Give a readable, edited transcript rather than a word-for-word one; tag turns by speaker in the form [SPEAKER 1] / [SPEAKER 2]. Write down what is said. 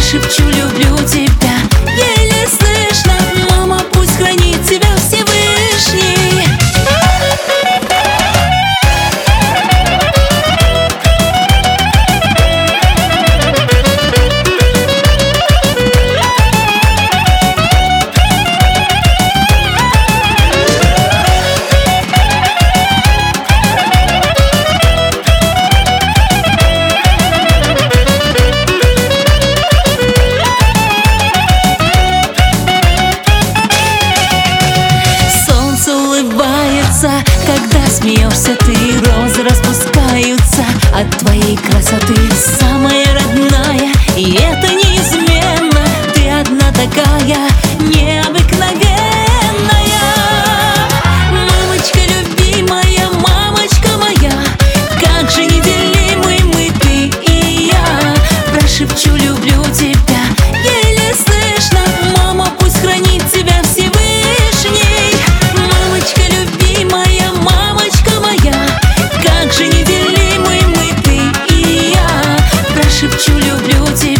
[SPEAKER 1] Прошепчу: люблю тебя, еле слышно. Мама, пусть хранит тебя Всевышний. Когда смеешься ты, розы распускаются от твоей красоты. Самая родная, и это неизменно. Ты одна такая необыкновенная. Мамочка любимая, мамочка моя, как же неделимы мы, ты и я. Прошепчу: люблю тебя, еле слышно. Мама, пусть хранит тебя Всевышний. Мамочка любимая, мамочка моя, как же неделимы мы, ты и я. Прошепчу: люблю тебя.